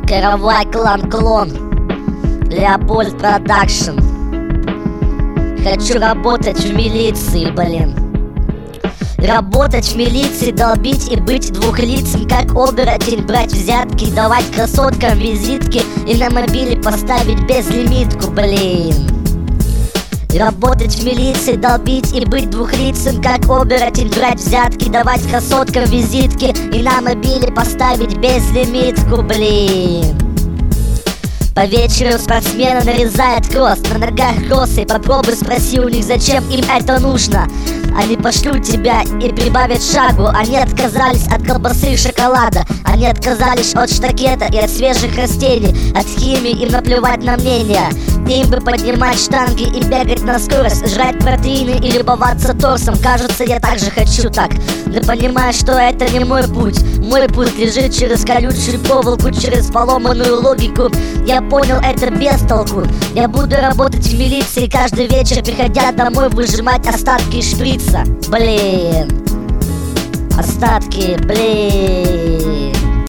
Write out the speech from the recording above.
Каравай клан Леопольд Продакшн. Хочу работать в милиции, блин. Работать в милиции, долбить и быть двухлицым, как оборотень, брать взятки, давать красоткам визитки и на мобиле поставить безлимитку, блин. Работать в милиции, долбить и быть двухлицым, как оборотень, брать взятки, давать красоткам визитки и на мобиле поставить безлимитку, блин. По вечеру спортсмены нарезают кросс, на ногах кроссы. Попробуй спроси у них, зачем им это нужно. Они пошлют тебя и прибавят шагу. Они отказались от колбасы и шоколада. Они отказались от штакета и от свежих растений. От химии им наплевать на мнение. Им бы поднимать штанги и бегать на скорость, жрать протеины и любоваться торсом. Кажется, я также хочу так. Ты понимаешь, что это не мой путь. Мой путь лежит через колючую проволоку, через поломанную логику. Я понял это без толку. Я буду работать в милиции каждый вечер, приходя домой, выжимать остатки шприца. Блин. Остатки, блин.